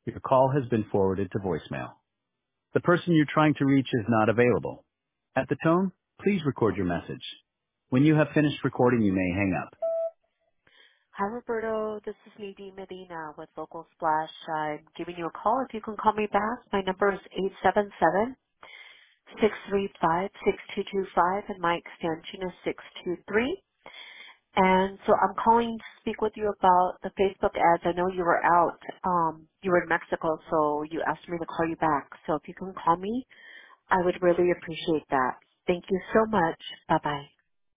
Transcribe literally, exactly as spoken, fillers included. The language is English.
Your call has been forwarded to voicemail. The person you're trying to reach is not available. At the tone, please record your message. When you have finished recording, you may hang up. Hi, Roberto. This is Nadine Medina with Local Splash. I'm giving you a call. If you can call me back, my number is eight seven seven, six three five, six two two five, and my extension is six two three. And so I'm calling to speak with you about the Facebook ads. I know you were out. Um, you were in Mexico, so you asked me to call you back. So if you can call me, I would really appreciate that. Thank you so much. Bye-bye.